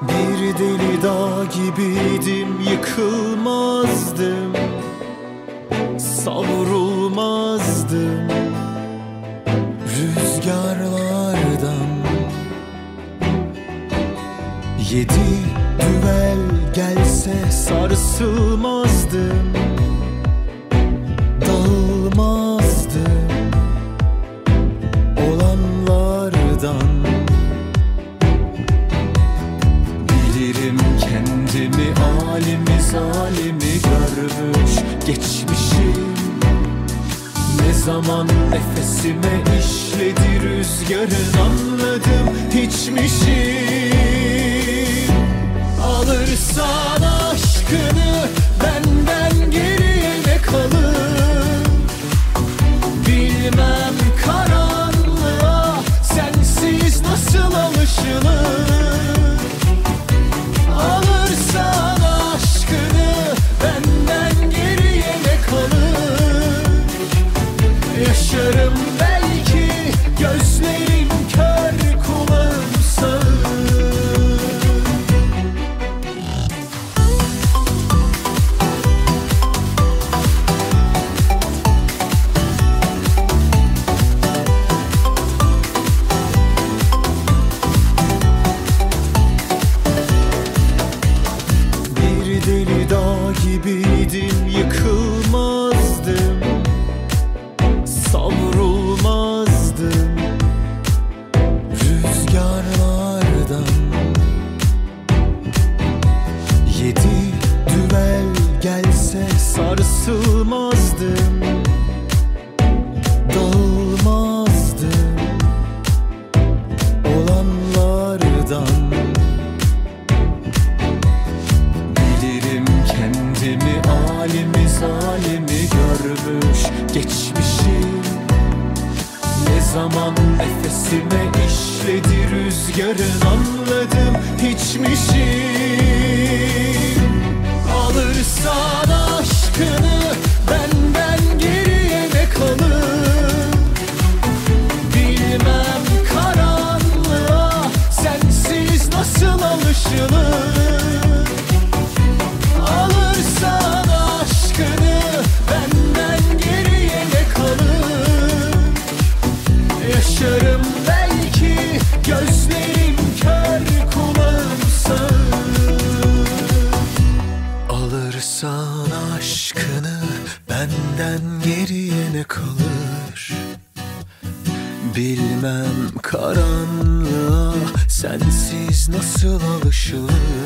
Bir deli dağ gibiydim, yıkılmazdım, savrulmazdım rüzgarlardan. Yedi düvel gelse sarsılmazdım, dağılmazdım olanlardan. Bilirim kendimi, alemi zalimi görmüş geçmişim. Ne zaman nefesime işledi rüzgarın, anladım hiçmişim. Alırsan aşkını benden geriye ne kalır? Bilmem karanlığa sensiz nasıl alışılır. Alırsan aşkını benden geriye ne kalır? Yaşarım belki, gözlerim kör, kulağım sağır. Bir deli dağ gibiydim, yıkılmazdım, savrulmazdım rüzgarlardan. Yedi düvel gelse sarsılmazdım, dağılmazdım olanlardan. Bilirim kendimi, alemi zalimi görmüş geçmişim. Ne zaman nefesime işledi rüzgarın, anladım hiçmişim. Alırsan aşkını benden geriye ne kalır? Bilmem karanlığa sensiz nasıl alışılır. Alırsan aşkını benden geriye ne kalır? Yaşarım belki, gözlerim kör, kulağım sağır. Alırsan aşkını benden geriye ne kalır? Bilmem karanlığa sensiz nasıl alışılır.